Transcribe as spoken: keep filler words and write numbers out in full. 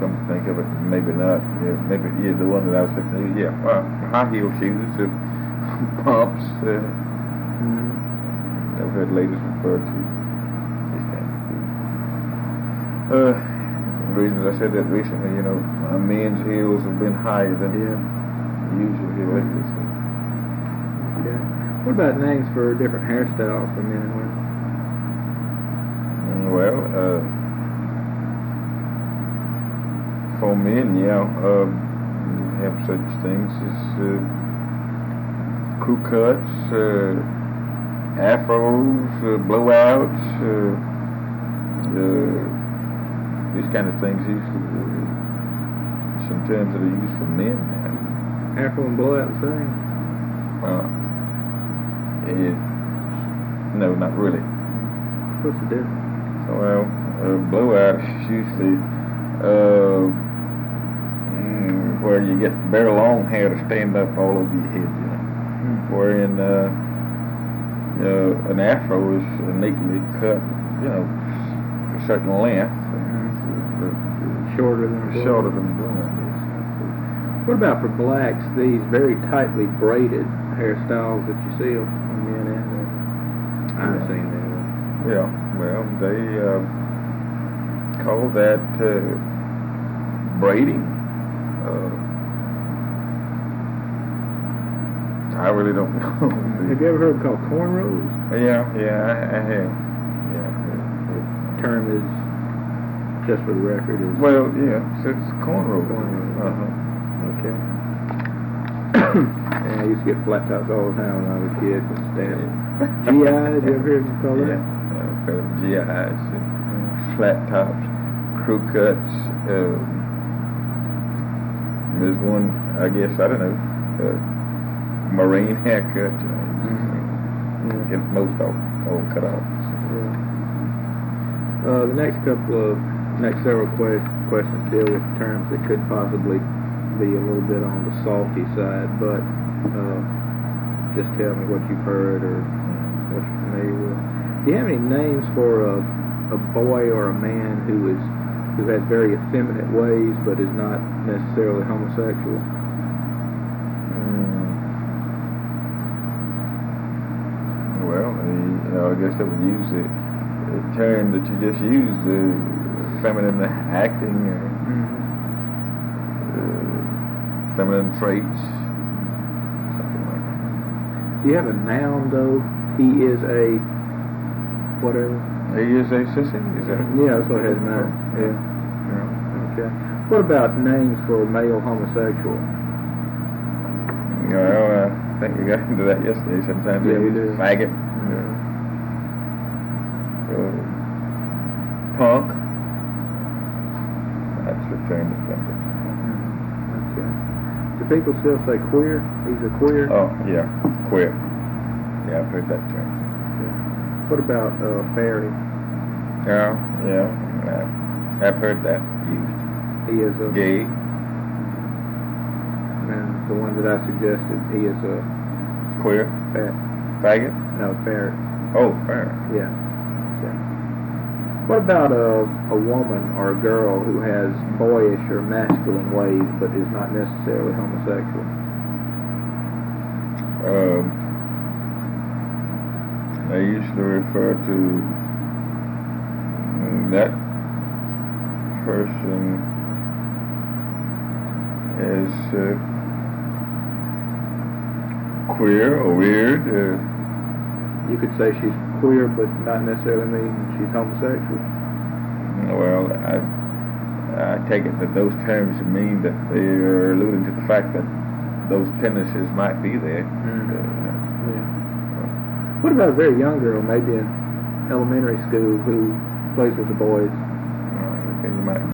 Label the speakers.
Speaker 1: come to think of it, maybe not. Yeah, maybe yeah, the one that I was thinking. Yeah, uh, high heel shoes, uh, pumps. Uh, mm-hmm. I've heard ladies refer to these kinds of things. Uh, the reason I said that recently, you know, my men's heels have been higher than
Speaker 2: yeah.
Speaker 1: usual here lately. So.
Speaker 2: Okay. What about names for different hairstyles for men and women?
Speaker 1: Mm, well, uh, for men, yeah, uh, you have such things as uh, crew cuts, uh, afros, uh, blowouts, uh, uh, these kind of things usually uh, some terms that are used for men now.
Speaker 2: Afro and blowout the same?
Speaker 1: Uh, it, no, not really.
Speaker 2: What's the difference?
Speaker 1: Well, uh, blowout is usually uh, mm, where you get very long hair to stand up all over your head, you know. Mm-hmm. Wherein uh, uh, an afro is neatly cut, you know, a certain length.
Speaker 2: Mm-hmm. uh, shorter than a blowout.
Speaker 1: Shorter than a blowout.
Speaker 2: What about for blacks, these very tightly braided hairstyles that you see on men and women? I've
Speaker 1: yeah.
Speaker 2: seen them.
Speaker 1: Yeah, well, they uh, call that uh, braiding. Uh, I really don't know.
Speaker 2: Have you ever heard it called cornrows?
Speaker 1: Yeah, yeah, I, I have. Yeah.
Speaker 2: The term is, just for the record, is...
Speaker 1: Well, yeah, it's cornrows.
Speaker 2: Cornrows.
Speaker 1: Uh-huh.
Speaker 2: Okay. Yeah, I used to get flat tops all the time when I was a kid. G Is, you ever heard them call that?
Speaker 1: Yeah, I've heard of G Is, uh, flat tops, crew cuts. Uh, there's one, I guess, I don't know, uh, marine haircut. You know, mm-hmm. Yeah. Get most all, all cut off. So.
Speaker 2: Yeah. Uh, the next couple of, next several que- questions deal with terms that could possibly be a little bit on the salty side, but uh, just tell me what you've heard or what you're familiar with. Do you have any names for a, a boy or a man who is who has very effeminate ways but is not necessarily homosexual?
Speaker 1: Mm. Well, you know, I guess that would use the, the term that you just used, uh, feminine acting. Or, mm-hmm. Feminine traits, something like that.
Speaker 2: Do you have a noun though? He is a whatever.
Speaker 1: He is a sissy. Is that?
Speaker 2: Yeah, that's what I had in mind. Yeah. yeah. Okay. What about names for male homosexual?
Speaker 1: Well, I think we got into that yesterday. Sometimes
Speaker 2: yeah,
Speaker 1: we
Speaker 2: use
Speaker 1: do. Faggot. Yeah. Uh, punk. That's the term that comes up.
Speaker 2: Do people still say queer? He's a queer?
Speaker 1: Oh, yeah, queer. Yeah, I've heard that term.
Speaker 2: Yeah. What about uh, fairy?
Speaker 1: Yeah, yeah, uh, I've heard that used.
Speaker 2: He is a...
Speaker 1: Gay.
Speaker 2: And the one that I suggested, he is a...
Speaker 1: Queer?
Speaker 2: Fat.
Speaker 1: Faggot?
Speaker 2: No, ferret.
Speaker 1: Oh, ferret.
Speaker 2: Yeah. Okay. What about a, a woman or a girl who has boyish or masculine ways but is not necessarily homosexual?
Speaker 1: Um, I used to refer to that person as uh, queer or weird. Uh,
Speaker 2: You could say she's queer, but not necessarily mean she's homosexual.
Speaker 1: Well, I, I take it that those terms mean that they are alluding to the fact that those tendencies might be there.
Speaker 2: Mm-hmm.
Speaker 1: Uh,
Speaker 2: yeah. What about a very young girl, maybe in elementary school, who plays with the boys?
Speaker 1: Uh, okay, you might